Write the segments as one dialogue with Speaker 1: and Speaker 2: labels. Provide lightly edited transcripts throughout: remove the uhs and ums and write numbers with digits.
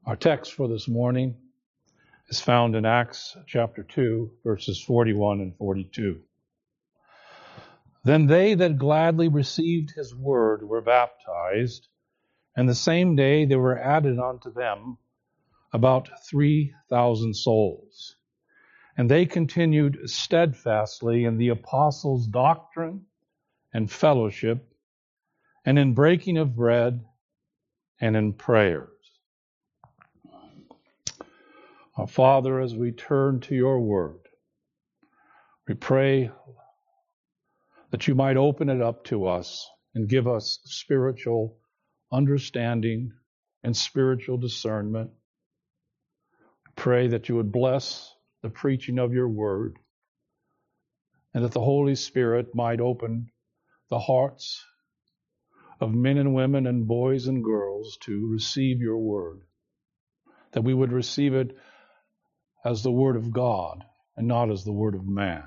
Speaker 1: Our text for this morning is found in Acts chapter 2, verses 41 and 42. Then they that gladly received his word were baptized, and the same day there were added unto them about 3,000 souls. And they continued steadfastly in the apostles' doctrine and fellowship, and in breaking of bread, and in prayers. Our Father, as we turn to your word, we pray that you might open it up to us and give us spiritual understanding and spiritual discernment. Pray that you would bless the preaching of your word, and that the Holy Spirit might open the hearts of men and women and boys and girls to receive your word, that we would receive it as the word of God and not as the word of man.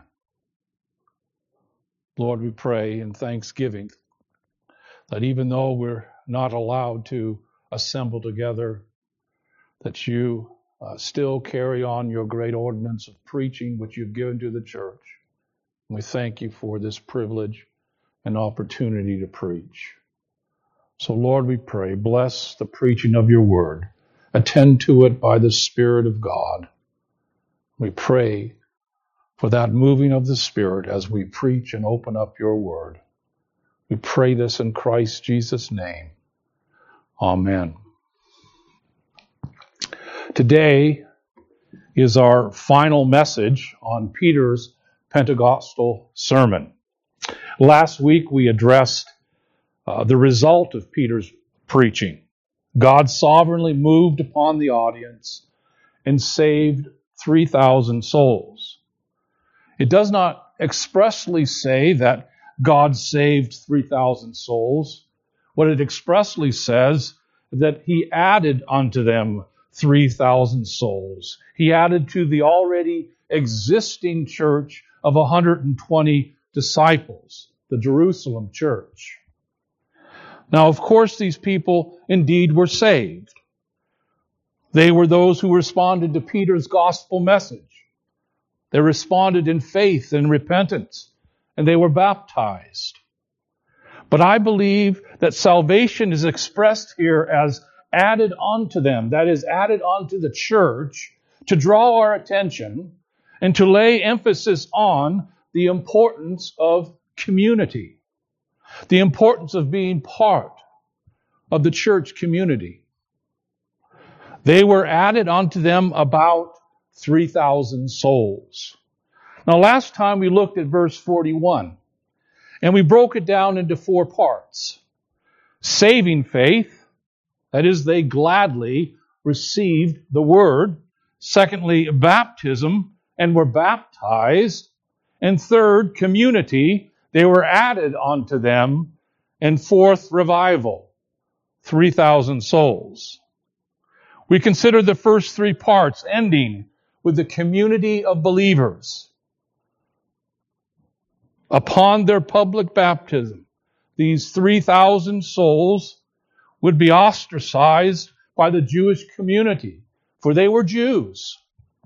Speaker 1: Lord, we pray in thanksgiving that even though we're not allowed to assemble together, that you still carry on your great ordinance of preaching which you've given to the church. And we thank you for this privilege and opportunity to preach. So, Lord, we pray, bless the preaching of your word. Attend to it by the Spirit of God. We pray for that moving of the Spirit as we preach and open up your word. We pray this in Christ Jesus' name. Amen. Today is our final message on Peter's Pentecostal sermon. Last week we addressed the result of Peter's preaching. God sovereignly moved upon the audience and saved 3,000 souls. It does not expressly say that God saved 3,000 souls. What it expressly says is that he added unto them 3,000 souls. He added to the already existing church of 120 disciples, the Jerusalem church. Now, of course, these people indeed were saved. They were those who responded to Peter's gospel message. They responded in faith and repentance, and they were baptized. But I believe that salvation is expressed here as added onto them, that is, added onto the church to draw our attention and to lay emphasis on the importance of community, the importance of being part of the church community. They were added onto them about 3,000 souls. Now, last time we looked at verse 41, and we broke it down into 4 parts. Saving faith, that is, they gladly received the word. Secondly, baptism, and were baptized. And third, community, they were added onto them. And fourth, revival, 3,000 souls. We considered the first 3 parts, ending with the community of believers. Upon their public baptism, these 3,000 souls would be ostracized by the Jewish community, for they were Jews.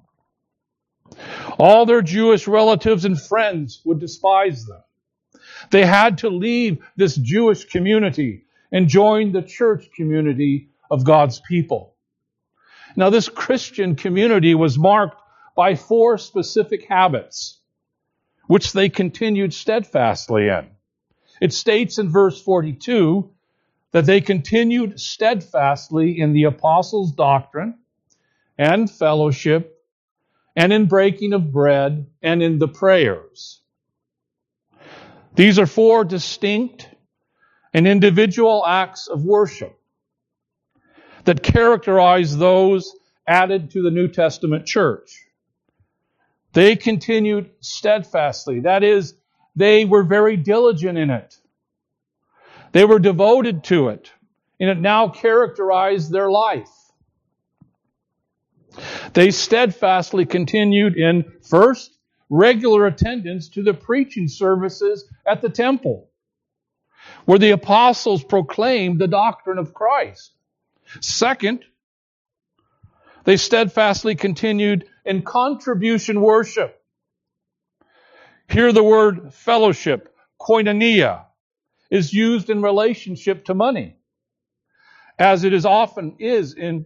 Speaker 1: All their Jewish relatives and friends would despise them. They had to leave this Jewish community and join the church community of God's people. Now, this Christian community was marked by 4 specific habits, which they continued steadfastly in. It states in verse 42 that they continued steadfastly in the apostles' doctrine and fellowship, and in breaking of bread, and in the prayers. These are 4 distinct and individual acts of worship that characterize those added to the New Testament church. They continued steadfastly. That is, they were very diligent in it. They were devoted to it, and it now characterized their life. They steadfastly continued in, first, regular attendance to the preaching services at the temple, where the apostles proclaimed the doctrine of Christ. Second, They steadfastly continued in contribution worship. Here the word fellowship, koinonia, is used in relationship to money, as it is often in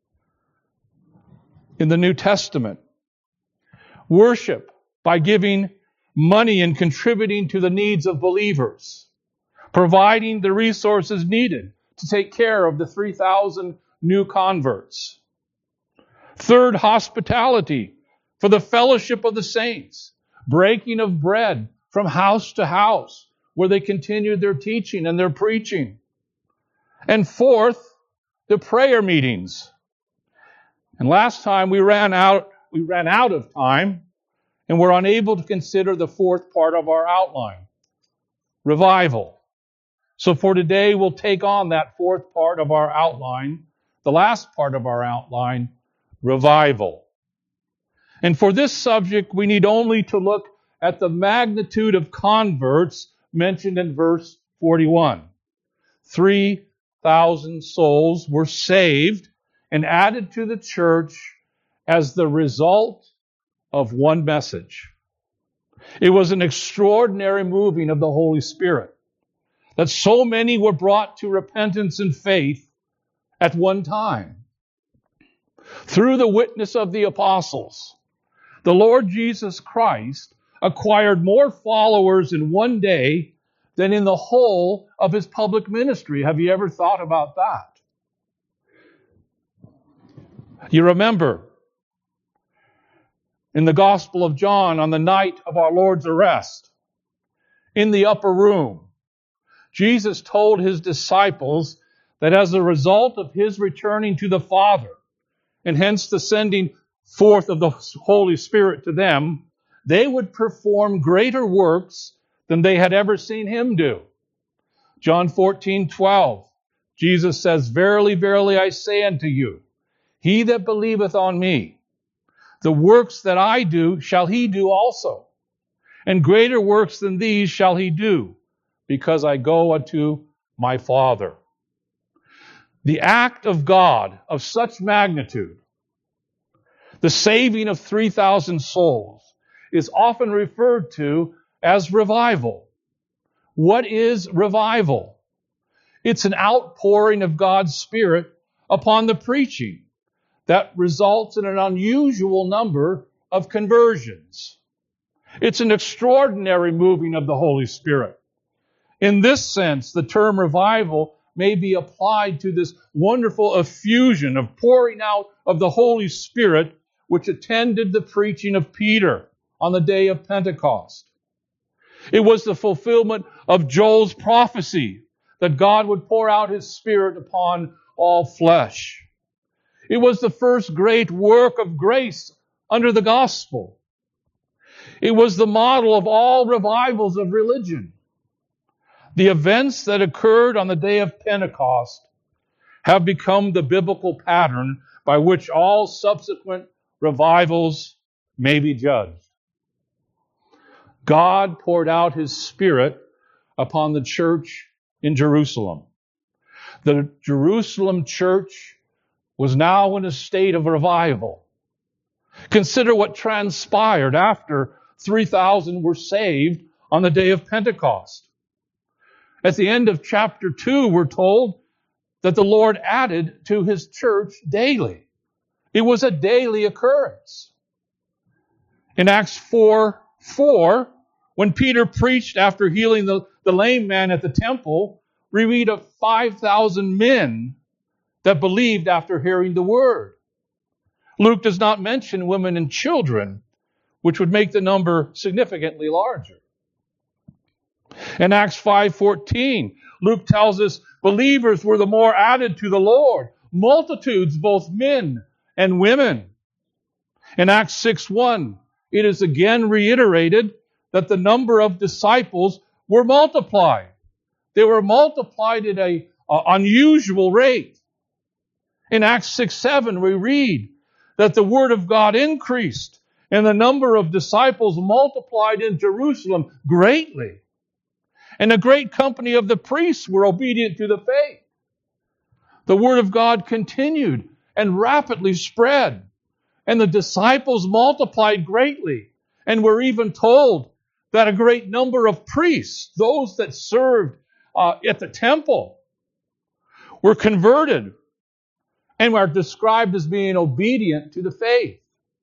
Speaker 1: the New Testament. Worship by giving money and contributing to the needs of believers, providing the resources needed to take care of the 3,000 new converts. Third, hospitality for the fellowship of the saints, breaking of bread from house to house, where they continued their teaching and their preaching. And fourth, the prayer meetings. And last time we ran out of time, and we're unable to consider the fourth part of our outline, revival. So for today, we'll take on that fourth part of our outline, the last part of our outline, revival. And for this subject, we need only to look at the magnitude of converts mentioned in verse 41. 3,000 souls were saved and added to the church as the result of one message. It was an extraordinary moving of the Holy Spirit, that so many were brought to repentance and faith at one time. Through the witness of the apostles, the Lord Jesus Christ acquired more followers in one day than in the whole of his public ministry. Have you ever thought about that? You remember in the Gospel of John, on the night of our Lord's arrest, in the upper room, Jesus told his disciples that as a result of his returning to the Father, and hence the sending forth of the Holy Spirit to them, they would perform greater works than they had ever seen him do. John 14:12, Jesus says, "Verily, verily, I say unto you, he that believeth on me, the works that I do shall he do also. And greater works than these shall he do, because I go unto my Father." The act of God of such magnitude, the saving of 3,000 souls, is often referred to as revival. What is revival? It's an outpouring of God's Spirit upon the preaching that results in an unusual number of conversions. It's an extraordinary moving of the Holy Spirit. In this sense, the term revival may be applied to this wonderful effusion of pouring out of the Holy Spirit which attended the preaching of Peter on the day of Pentecost. It was the fulfillment of Joel's prophecy that God would pour out his Spirit upon all flesh. It was the first great work of grace under the gospel. It was the model of all revivals of religion. The events that occurred on the day of Pentecost have become the biblical pattern by which all subsequent revivals may be judged. God poured out his Spirit upon the church in Jerusalem. The Jerusalem church was now in a state of revival. Consider what transpired after 3,000 were saved on the day of Pentecost. At the end of chapter 2, we're told that the Lord added to his church daily. It was a daily occurrence. In Acts 4:4, when Peter preached after healing the lame man at the temple, we read of 5,000 men that believed after hearing the word. Luke does not mention women and children, which would make the number significantly larger. In Acts 5:14, Luke tells us believers were the more added to the Lord, multitudes, both men and women. In Acts 6:1, it is again reiterated that the number of disciples were multiplied. They were multiplied at an unusual rate. In Acts 6:7, we read that the word of God increased and the number of disciples multiplied in Jerusalem greatly. And a great company of the priests were obedient to the faith. The word of God continued and rapidly spread. And the disciples multiplied greatly, and were even told that a great number of priests, those that served at the temple, were converted and were described as being obedient to the faith.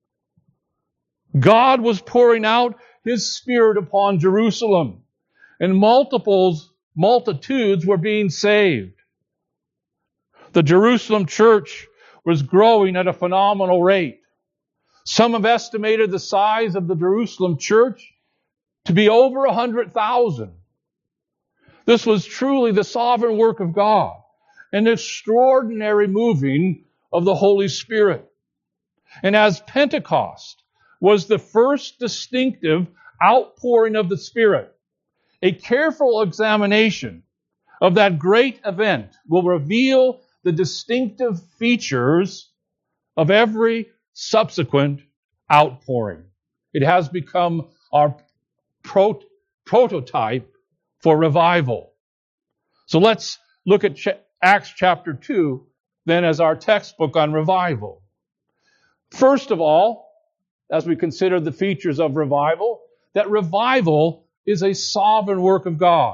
Speaker 1: God was pouring out His Spirit upon Jerusalem, and multitudes were being saved. The Jerusalem church was growing at a phenomenal rate. Some have estimated the size of the Jerusalem church to be over 100,000. This was truly the sovereign work of God, an extraordinary moving of the Holy Spirit. And as Pentecost was the first distinctive outpouring of the Spirit, a careful examination of that great event will reveal the distinctive features of every subsequent outpouring. It has become our prototype for revival. So let's look at Acts chapter 2 then as our textbook on revival. First of all, as we consider the features of revival, that revival is a sovereign work of God.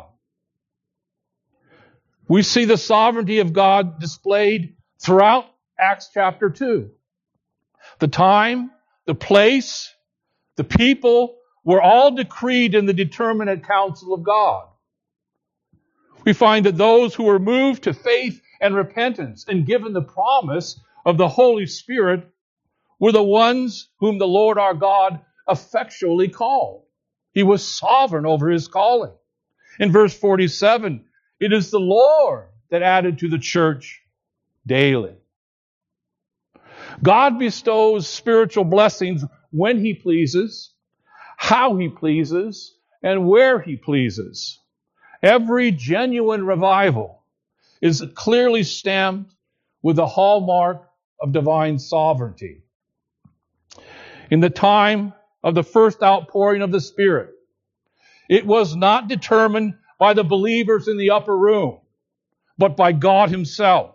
Speaker 1: We see the sovereignty of God displayed throughout Acts chapter 2. The time, the place, the people were all decreed in the determinate counsel of God. We find that those who were moved to faith and repentance and given the promise of the Holy Spirit were the ones whom the Lord our God effectually called. He was sovereign over His calling. In verse 47, it is the Lord that added to the church daily. God bestows spiritual blessings when He pleases, how He pleases, and where He pleases. Every genuine revival is clearly stamped with the hallmark of divine sovereignty. In the time of the first outpouring of the Spirit, it was not determined by the believers in the upper room, but by God Himself.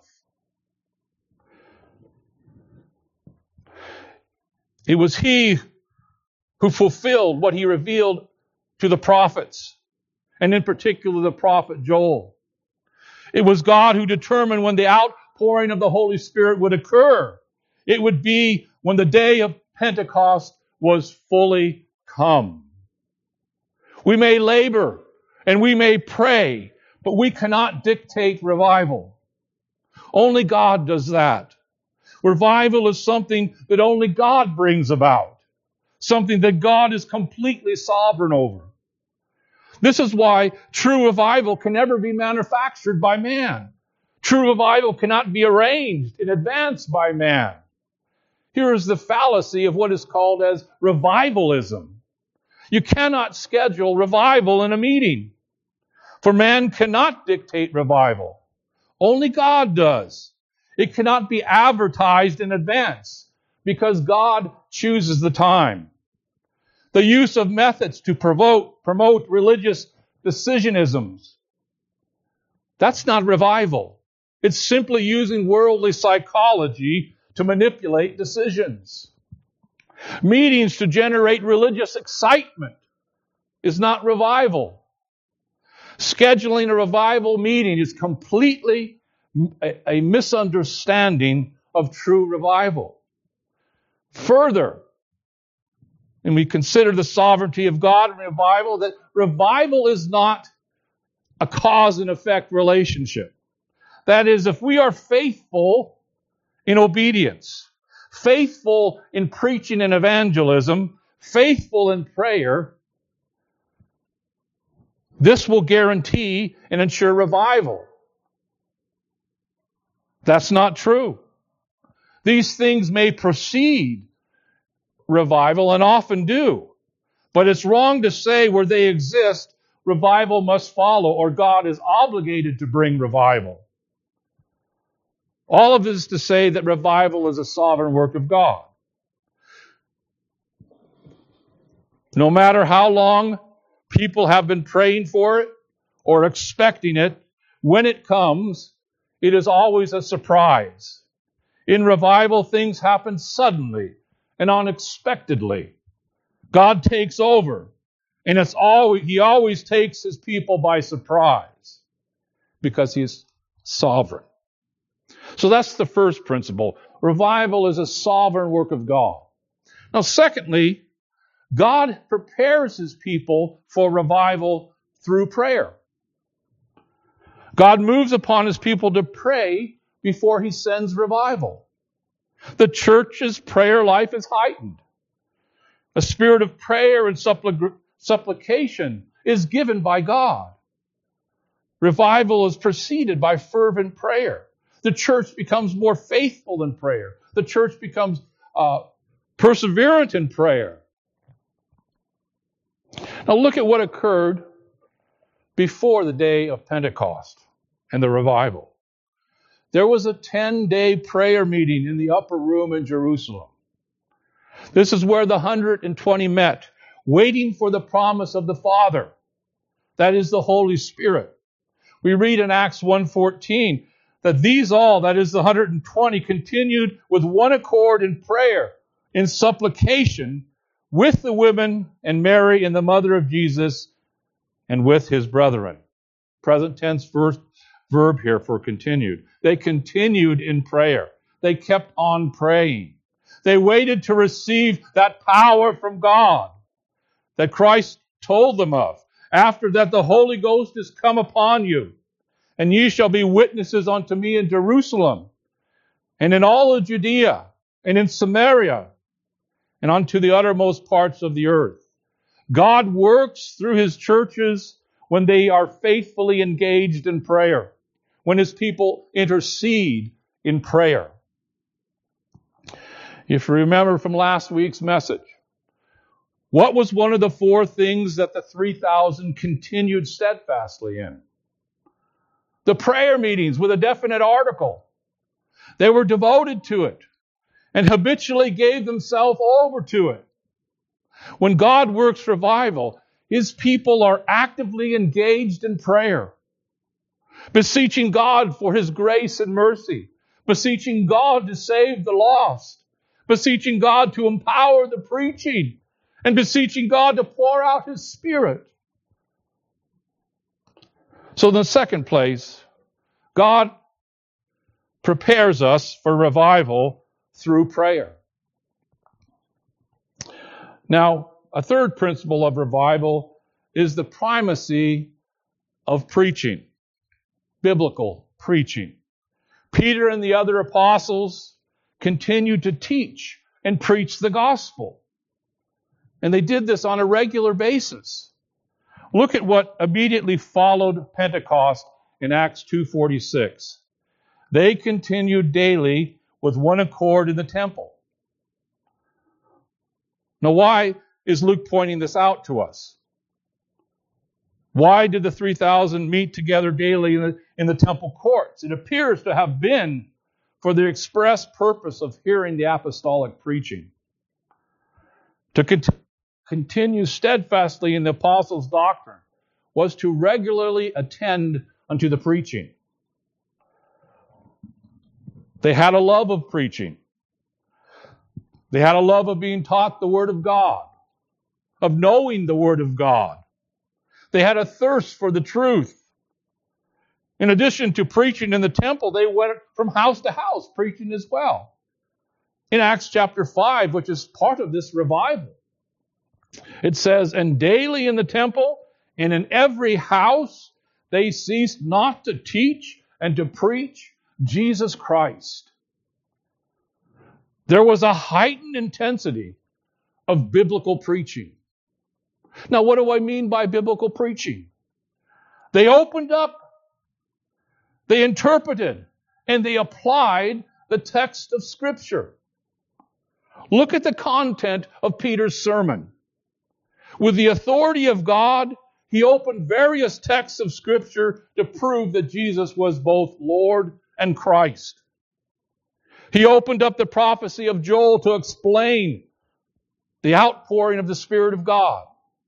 Speaker 1: It was He who fulfilled what He revealed to the prophets, and in particular the prophet Joel. It was God who determined when the outpouring of the Holy Spirit would occur. It would be when the day of Pentecost was fully come. We may labor and we may pray, but we cannot dictate revival. Only God does that. Revival is something that only God brings about, something that God is completely sovereign over. This is why true revival can never be manufactured by man. True revival cannot be arranged in advance by man. Here is the fallacy of what is called as revivalism. You cannot schedule revival in a meeting, for man cannot dictate revival. Only God does. It cannot be advertised in advance because God chooses the time. The use of methods to promote religious decisionisms, that's not revival. It's simply using worldly psychology to manipulate decisions. Meetings to generate religious excitement is not revival. Scheduling a revival meeting is completely a misunderstanding of true revival. Further, and we consider the sovereignty of God in revival, that revival is not a cause and effect relationship. That is, if we are faithful in obedience, faithful in preaching and evangelism, faithful in prayer, this will guarantee and ensure revival. That's not true. These things may precede revival and often do, but it's wrong to say where they exist, revival must follow, or God is obligated to bring revival. All of this is to say that revival is a sovereign work of God. No matter how long people have been praying for it or expecting it, when it comes, it is always a surprise. In revival, things happen suddenly and unexpectedly. God takes over, and He always takes His people by surprise because He's sovereign. So that's the first principle. Revival is a sovereign work of God. Now, secondly, God prepares His people for revival through prayer. God moves upon His people to pray before He sends revival. The church's prayer life is heightened. A spirit of prayer and supplication is given by God. Revival is preceded by fervent prayer. The church becomes more faithful in prayer. The church becomes perseverant in prayer. Now look at what occurred before the day of Pentecost and the revival. There was a 10-day prayer meeting in the upper room in Jerusalem. This is where the 120 met, waiting for the promise of the Father. That is the Holy Spirit. We read in Acts 1:14 that these all, that is the 120, continued with one accord in prayer, in supplication, with the women and Mary and the mother of Jesus, and with His brethren. Present tense verb here for continued. They continued in prayer. They kept on praying. They waited to receive that power from God that Christ told them of. After that, the Holy Ghost is come upon you, and ye shall be witnesses unto me in Jerusalem, and in all of Judea, and in Samaria, and unto the uttermost parts of the earth. God works through His churches when they are faithfully engaged in prayer, when His people intercede in prayer. If you remember from last week's message, what was one of the four things that the 3,000 continued steadfastly in? The prayer meetings with a definite article. They were devoted to it and habitually gave themselves over to it. When God works revival, His people are actively engaged in prayer, beseeching God for His grace and mercy, beseeching God to save the lost, beseeching God to empower the preaching, and beseeching God to pour out His Spirit. So in the second place, God prepares us for revival through prayer. Now, a third principle of revival is the primacy of preaching, biblical preaching. Peter and the other apostles continued to teach and preach the gospel. And they did this on a regular basis. Look at what immediately followed Pentecost in Acts 2:46. They continued daily with one accord in the temple. Now, why is Luke pointing this out to us? Why did the 3,000 meet together daily in the temple courts? It appears to have been for the express purpose of hearing the apostolic preaching. To continue steadfastly in the apostles' doctrine was to regularly attend unto the preaching. They had a love of preaching. They had a love of being taught the Word of God, of knowing the Word of God. They had a thirst for the truth. In addition to preaching in the temple, they went from house to house preaching as well. In Acts chapter 5, which is part of this revival, it says, "And daily in the temple and in every house they ceased not to teach and to preach Jesus Christ." There was a heightened intensity of biblical preaching. Now, what do I mean by biblical preaching? They opened up, they interpreted, and they applied the text of Scripture. Look at the content of Peter's sermon. With the authority of God, he opened various texts of Scripture to prove that Jesus was both Lord and Christ. He opened up the prophecy of Joel to explain the outpouring of the Spirit of God.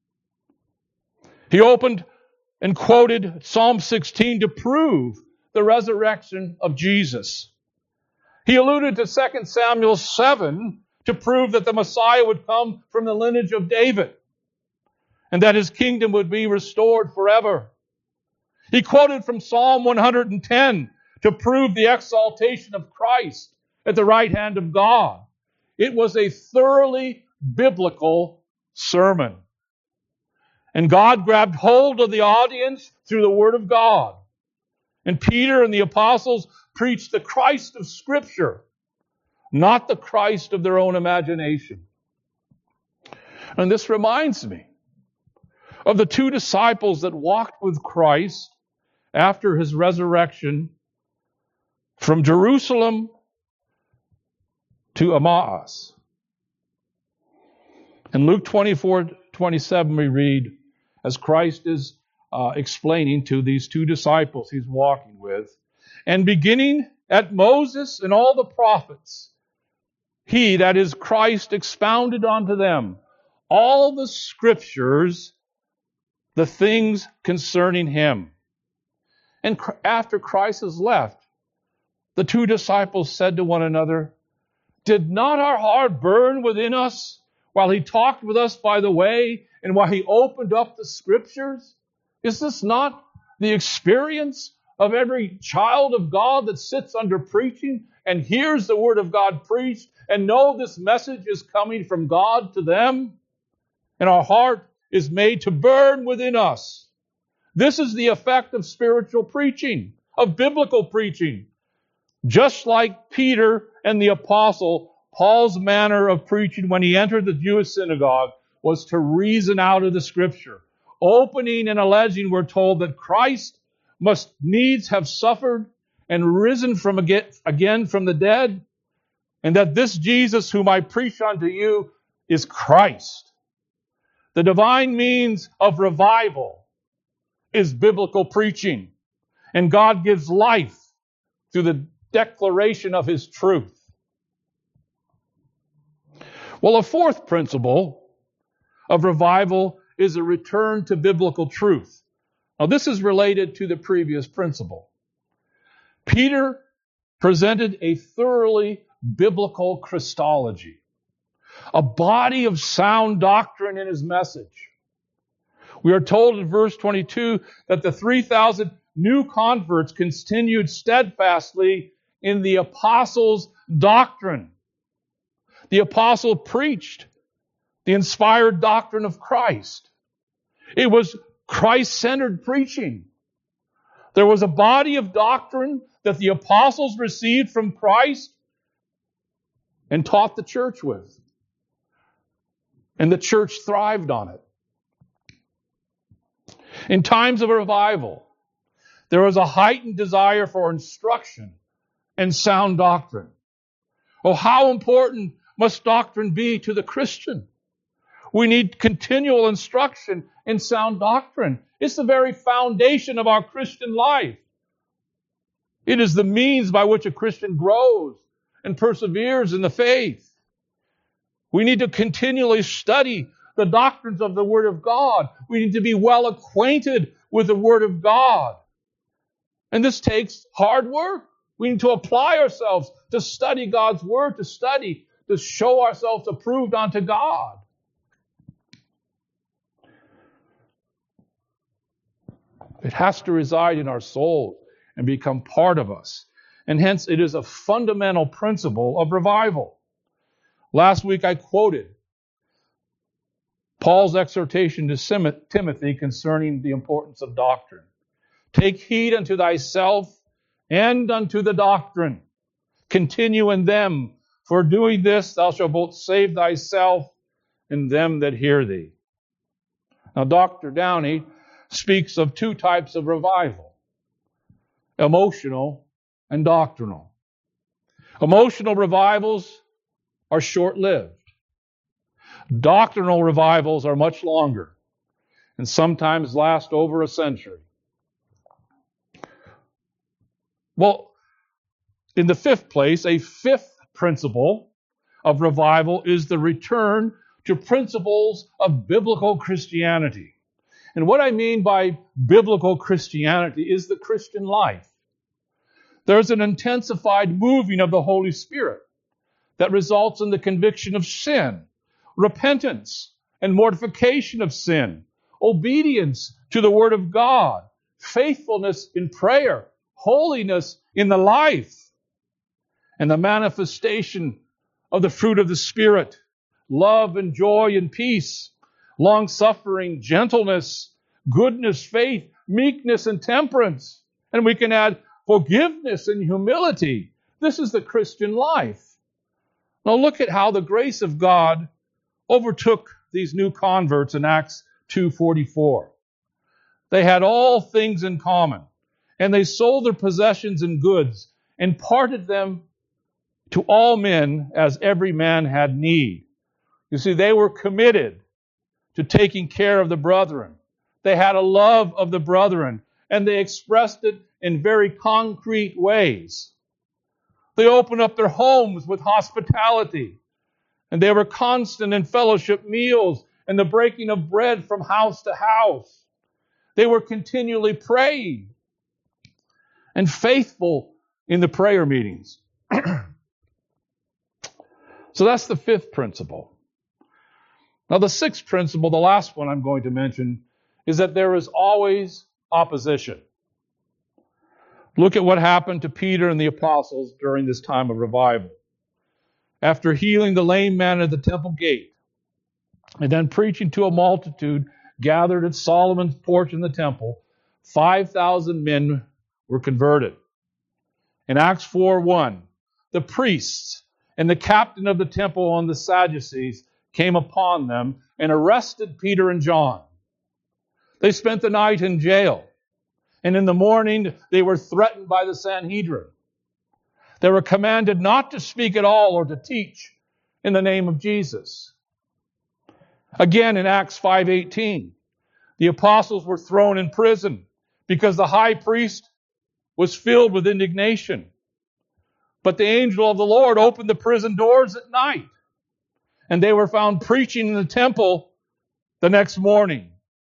Speaker 1: He opened and quoted Psalm 16 to prove the resurrection of Jesus. He alluded to 2 Samuel 7 to prove that the Messiah would come from the lineage of David and that his kingdom would be restored forever. He quoted from Psalm 110 to prove the exaltation of Christ at the right hand of God. It was a thoroughly biblical sermon. And God grabbed hold of the audience through the Word of God. And Peter and the apostles preached the Christ of Scripture, not the Christ of their own imagination. And this reminds me of the two disciples that walked with Christ after his resurrection from Jerusalem to Emmaus. In Luke 24:27 we read, as Christ is explaining to these two disciples he's walking with, and beginning at Moses and all the prophets, he, that is Christ, expounded unto them all the scriptures, the things concerning him. And after Christ has left, the two disciples said to one another, did not our heart burn within us while he talked with us by the way and while he opened up the scriptures? Is this not the experience of every child of God that sits under preaching and hears the word of God preached and know this message is coming from God to them? And our heart is made to burn within us. This is the effect of spiritual preaching, of biblical preaching. Just like Peter and the apostle, Paul's manner of preaching when he entered the Jewish synagogue was to reason out of the scripture. Opening and alleging, we're told that Christ must needs have suffered and risen from again from the dead, and that this Jesus whom I preach unto you is Christ. The divine means of revival is biblical preaching, and God gives life through the declaration of his truth. Well, a fourth principle of revival is a return to biblical truth. Now, this is related to the previous principle. Peter presented a thoroughly biblical Christology, a body of sound doctrine in his message. We are told in verse 22 that the 3,000 new converts continued steadfastly in the apostles' doctrine. The apostle preached the inspired doctrine of Christ. It was Christ-centered preaching. There was a body of doctrine that the apostles received from Christ and taught the church with. And the church thrived on it. In times of revival, there was a heightened desire for instruction and sound doctrine. Oh, how important must doctrine be to the Christian? We need continual instruction in sound doctrine. It's the very foundation of our Christian life. It is the means by which a Christian grows and perseveres in the faith. We need to continually study the doctrines of the Word of God. We need to be well acquainted with the Word of God. And this takes hard work. We need to apply ourselves to study God's Word, to show ourselves approved unto God. It has to reside in our souls and become part of us. And hence it is a fundamental principle of revival. Last week I quoted Paul's exhortation to Timothy concerning the importance of doctrine. Take heed unto thyself and unto the doctrine. Continue in them, for doing this thou shalt both save thyself and them that hear thee. Now Dr. Downey speaks of two types of revival: emotional and doctrinal. Emotional revivals are short-lived. Doctrinal revivals are much longer and sometimes last over a century. Well, in the fifth place, a fifth principle of revival is the return to principles of biblical Christianity. And what I mean by biblical Christianity is the Christian life. There's an intensified moving of the Holy Spirit that results in the conviction of sin, repentance and mortification of sin, obedience to the Word of God, faithfulness in prayer, holiness in the life, and the manifestation of the fruit of the Spirit, love and joy and peace, long-suffering, gentleness, goodness, faith, meekness, and temperance. And we can add forgiveness and humility. This is the Christian life. Now look at how the grace of God overtook these new converts in Acts 2:44. They had all things in common, and they sold their possessions and goods and parted them to all men as every man had need. You see, they were committed to taking care of the brethren. They had a love of the brethren, and they expressed it in very concrete ways. They opened up their homes with hospitality, and they were constant in fellowship meals and the breaking of bread from house to house. They were continually praying and faithful in the prayer meetings. So that's the fifth principle. Now the sixth principle, the last one I'm going to mention, is that there is always opposition. Look at what happened to Peter and the apostles during this time of revival. After healing the lame man at the temple gate, and then preaching to a multitude gathered at Solomon's porch in the temple, 5,000 men were converted. In Acts 4:1, the priests and the captain of the temple and the Sadducees came upon them and arrested Peter and John. They spent the night in jail, and in the morning they were threatened by the Sanhedrin. They were commanded not to speak at all or to teach in the name of Jesus. Again, in Acts 5:18, the apostles were thrown in prison because the high priest was filled with indignation. But the angel of the Lord opened the prison doors at night, and they were found preaching in the temple the next morning.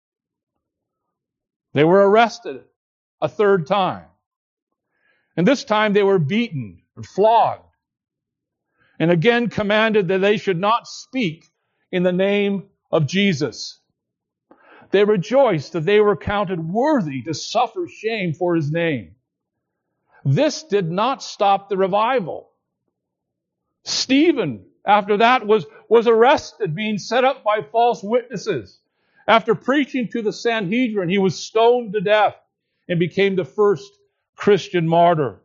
Speaker 1: They were arrested a third time. And this time they were beaten and flogged, and again commanded that they should not speak in the name of Jesus. They rejoiced that they were counted worthy to suffer shame for His name. This did not stop the revival. Stephen, after that, was arrested, being set up by false witnesses. After preaching to the Sanhedrin, he was stoned to death and became the first Christian martyr.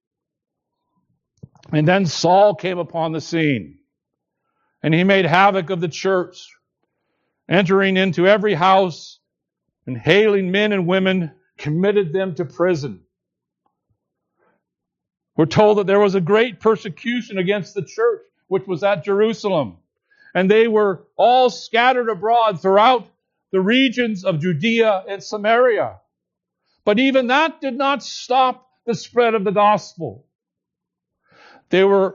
Speaker 1: And then Saul came upon the scene, and he made havoc of the church, entering into every house and hailing men and women, committed them to prison. We're told that there was a great persecution against the church, which was at Jerusalem. And they were all scattered abroad throughout the regions of Judea and Samaria. But even that did not stop the spread of the gospel. We're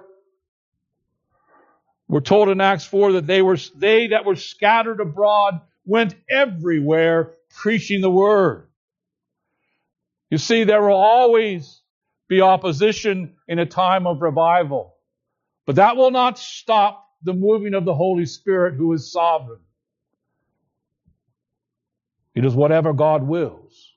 Speaker 1: told in Acts 4 that they that were scattered abroad went everywhere preaching the word. You see, there will always be opposition in a time of revival. But that will not stop the moving of the Holy Spirit, who is sovereign. It is whatever God wills.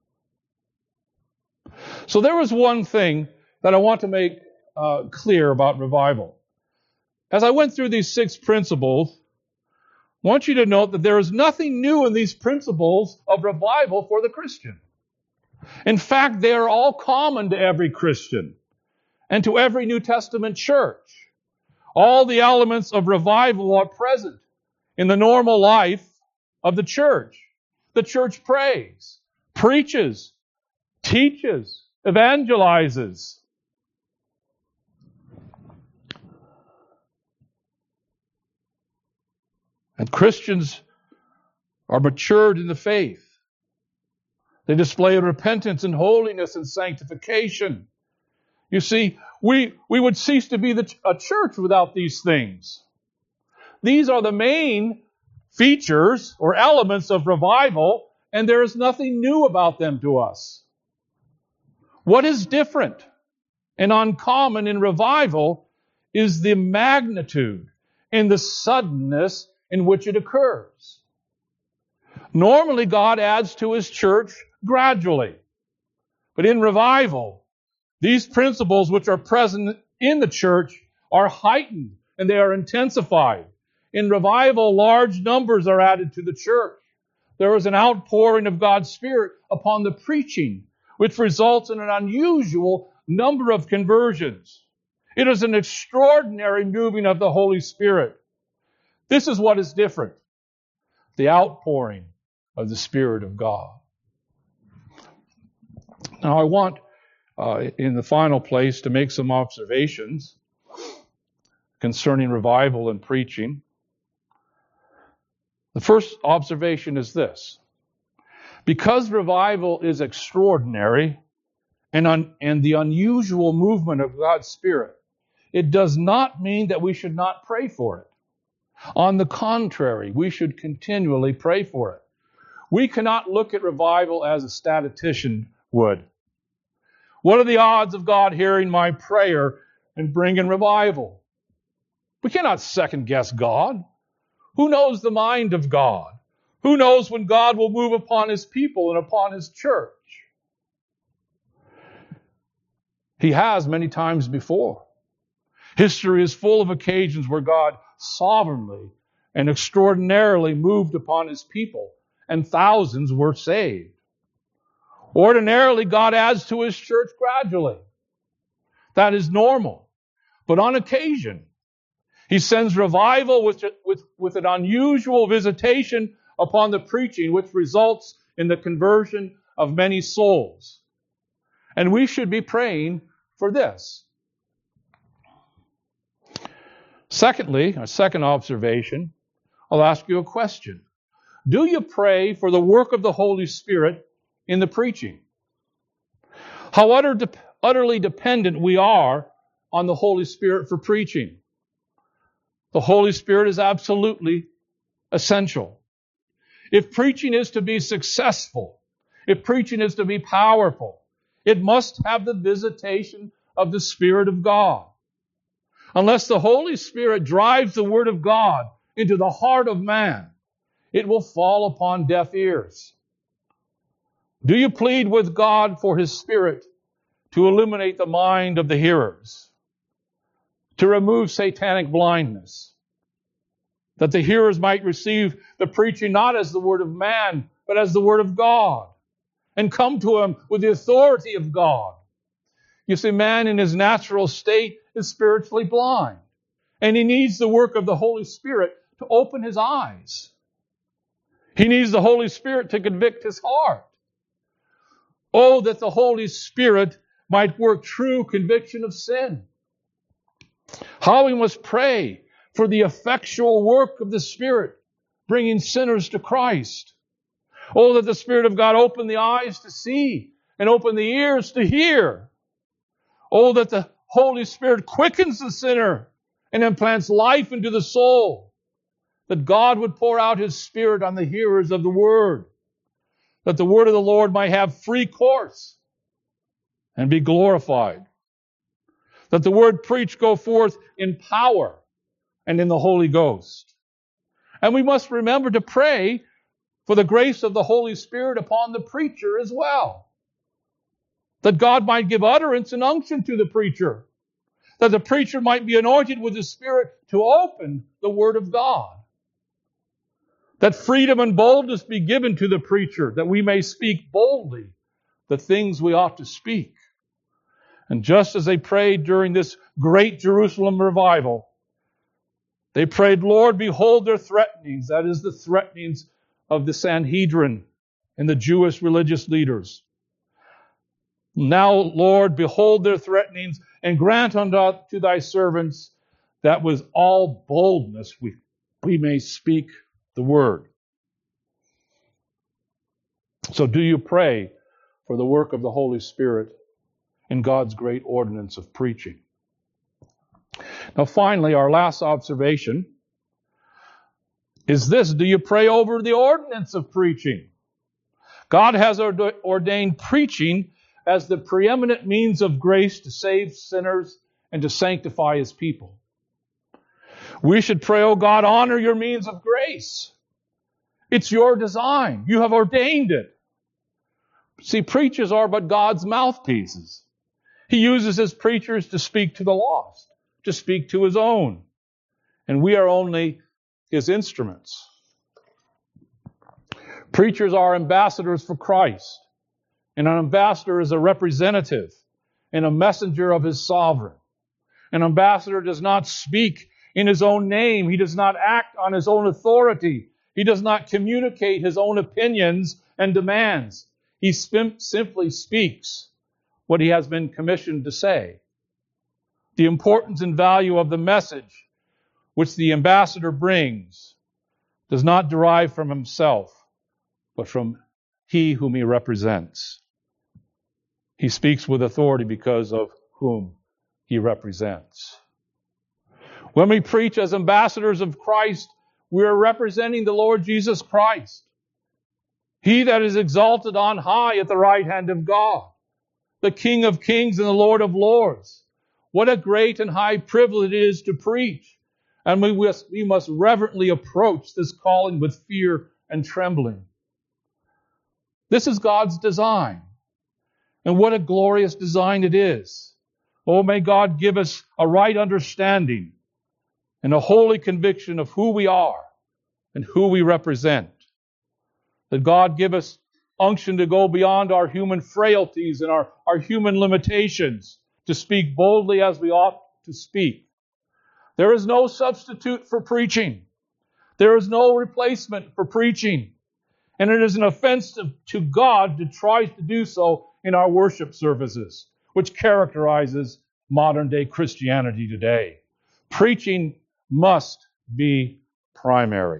Speaker 1: So there is one thing that I want to make clear about revival. As I went through these 6 principles, I want you to note that there is nothing new in these principles of revival for the Christian. In fact, they are all common to every Christian and to every New Testament church. All the elements of revival are present in the normal life of the church. The church prays, preaches, teaches, evangelizes. And Christians are matured in the faith. They display repentance and holiness and sanctification. You see, we would cease to be a church without these things. These are the main features or elements of revival, and there is nothing new about them to us. What is different? and uncommon in revival is the magnitude and the suddenness in which it occurs. Normally, God adds to His church gradually. But in revival, these principles which are present in the church are heightened and they are intensified. In revival, large numbers are added to the church. There is an outpouring of God's Spirit upon the preaching, which results in an unusual number of conversions. It is an extraordinary moving of the Holy Spirit. This is what is different: the outpouring of the Spirit of God. Now, I want, in the final place, to make some observations concerning revival and preaching. The first observation is this: because revival is extraordinary and the unusual movement of God's Spirit, it does not mean that we should not pray for it. On the contrary, we should continually pray for it. We cannot look at revival as a statistician would. What are the odds of God hearing my prayer and bringing revival? We cannot second guess God. Who knows the mind of God? Who knows when God will move upon His people and upon His church? He has many times before. History is full of occasions where God sovereignly and extraordinarily moved upon His people, and thousands were saved. Ordinarily, God adds to His church gradually. That is normal. But on occasion, He sends revival with an unusual visitation upon the preaching, which results in the conversion of many souls. And we should be praying for this. Secondly, a second observation, I'll ask you a question. Do you pray for the work of the Holy Spirit in the preaching? How utterly dependent we are on the Holy Spirit for preaching. The Holy Spirit is absolutely essential. If preaching is to be successful, if preaching is to be powerful, it must have the visitation of the Spirit of God. Unless the Holy Spirit drives the Word of God into the heart of man, it will fall upon deaf ears. Do you plead with God for His Spirit to illuminate the mind of the hearers, to remove satanic blindness, that the hearers might receive the preaching not as the word of man, but as the Word of God, and come to Him with the authority of God? You see, man in his natural state is spiritually blind, and he needs the work of the Holy Spirit to open his eyes. He needs the Holy Spirit to convict his heart. Oh, that the Holy Spirit might work true conviction of sin. How we must pray for the effectual work of the Spirit, bringing sinners to Christ. Oh, that the Spirit of God open the eyes to see and open the ears to hear. Oh, that the Holy Spirit quickens the sinner and implants life into the soul. That God would pour out His Spirit on the hearers of the Word. That the Word of the Lord might have free course and be glorified. That the Word preached go forth in power and in the Holy Ghost. And we must remember to pray for the grace of the Holy Spirit upon the preacher as well. That God might give utterance and unction to the preacher. That the preacher might be anointed with the Spirit to open the Word of God. That freedom and boldness be given to the preacher, that we may speak boldly the things we ought to speak. And just as they prayed during this great Jerusalem revival, they prayed, Lord, behold their threatenings. That is the threatenings of the Sanhedrin and the Jewish religious leaders. Now, Lord, behold their threatenings, and grant unto thy servants that with all boldness we may speak the word. So do you pray for the work of the Holy Spirit in God's great ordinance of preaching? Now finally, our last observation is this: do you pray over the ordinance of preaching? God has ordained preaching as the preeminent means of grace to save sinners and to sanctify His people. We should pray, oh God, honor your means of grace. It's your design. You have ordained it. See, preachers are but God's mouthpieces. He uses His preachers to speak to the lost, to speak to His own. And we are only His instruments. Preachers are ambassadors for Christ. And an ambassador is a representative and a messenger of his sovereign. An ambassador does not speak in his own name. He does not act on his own authority. He does not communicate his own opinions and demands. He simply speaks what he has been commissioned to say. The importance and value of the message which the ambassador brings does not derive from himself, but from he whom he represents. He speaks with authority because of whom he represents. When we preach as ambassadors of Christ, we are representing the Lord Jesus Christ. He that is exalted on high at the right hand of God, the King of kings and the Lord of lords. What a great and high privilege it is to preach. And we must reverently approach this calling with fear and trembling. This is God's design. And what a glorious design it is. Oh, may God give us a right understanding and a holy conviction of who we are and who we represent. That God give us unction to go beyond our human frailties and our human limitations, to speak boldly as we ought to speak. There is no substitute for preaching. There is no replacement for preaching. And it is an offense to God to try to do so in our worship services, which characterizes modern-day Christianity today. Preaching must be primary.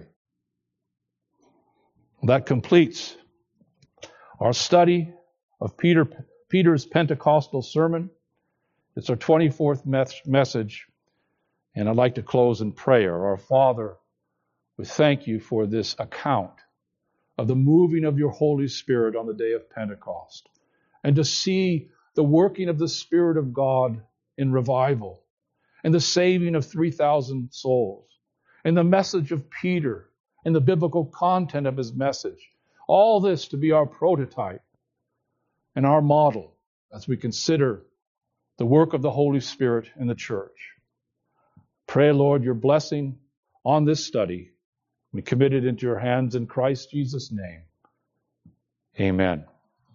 Speaker 1: That completes our study of Peter's Pentecostal sermon. It's our 24th message, and I'd like to close in prayer. Our Father, we thank you for this account of the moving of your Holy Spirit on the day of Pentecost, and to see the working of the Spirit of God in revival, and the saving of 3,000 souls, and the message of Peter, and the biblical content of his message. All this to be our prototype and our model as we consider the work of the Holy Spirit in the church. Pray, Lord, your blessing on this study. We commit it into your hands in Christ Jesus' name. Amen.